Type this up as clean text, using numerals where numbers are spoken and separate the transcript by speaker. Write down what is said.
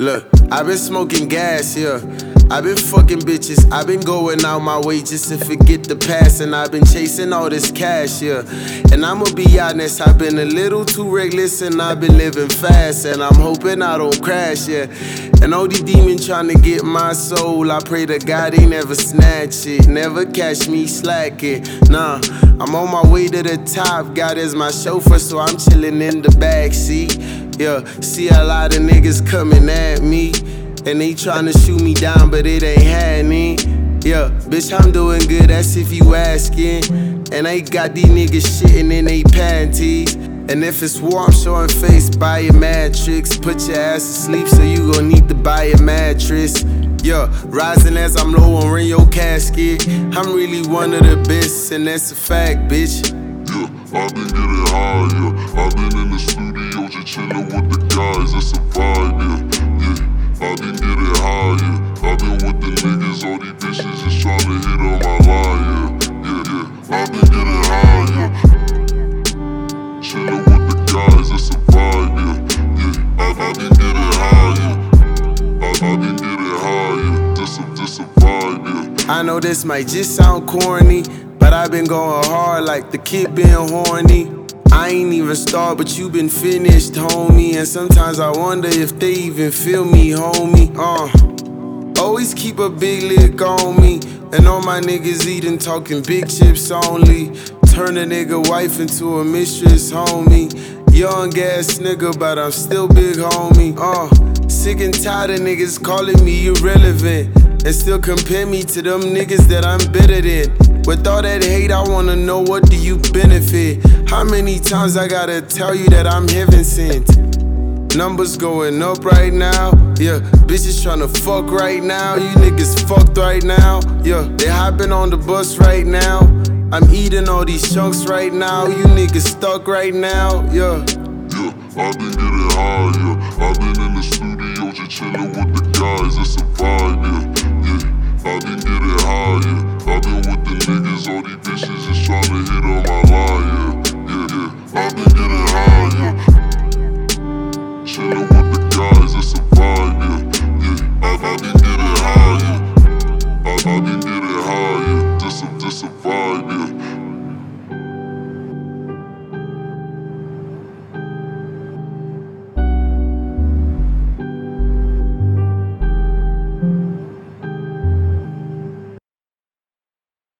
Speaker 1: Look, I been smoking gas, yeah. I been fucking bitches, I been going out my way just to forget the past. And I been chasing all this cash, yeah. And I'ma be honest, I been a little too reckless and I been living fast. And I'm hoping I don't crash, yeah. And all these demons tryna get my soul, I pray to God they never snatch it, never catch me slacking. Nah, I'm on my way to the top, God is my chauffeur, so I'm chillin' in the backseat. Yeah, see a lot of niggas coming at me, and they tryna shoot me down, but it ain't happening. Yeah, bitch, I'm doing good, that's if you asking. And I got these niggas shitting in they panties. And if it's war, I'm showing face, buy a mattress. Put your ass to sleep, so you gon' need to buy a mattress. Yeah, rising as I'm low on your casket. I'm really one of the best, and that's a fact, bitch.
Speaker 2: Yeah, I've been getting high, yeah. I've been in the studio just chillin' with the guys, that's a vibe, yeah. Yeah, I've been getting high, yeah. I've been with the niggas, all these bitches just tryna hit on my line, yeah. Yeah, yeah, I've been getting high, yeah. Chillin' with the guys, that's a vibe, yeah. Yeah, I've been getting high, yeah. I've been getting high, yeah. Just a vibe, yeah.
Speaker 1: I know this might just sound corny, but I've been going hard like the kid been horny. I ain't even started, but you been finished, homie. And sometimes I wonder if they even feel me, homie. Always keep a big lick on me, and all my niggas eating, talking big chips only. Turn a nigga wife into a mistress, homie. Young ass nigga, but I'm still big, homie. Sick and tired of niggas calling me irrelevant, and still compare me to them niggas that I'm better than. With all that hate, I wanna know, what do you benefit? How many times I gotta tell you that I'm heaven sent? Numbers going up right now, yeah. Bitches tryna fuck right now, you niggas fucked right now, yeah. They hopping on the bus right now, I'm eating all these chunks right now, you niggas stuck right now, yeah.
Speaker 2: Yeah, I've been getting high, yeah. I've been in the studio just chillin' with the guys, that's a vibe, yeah. Yeah, I've been getting high, yeah. I've been with the niggas, all these bitches just tryna hit on my line.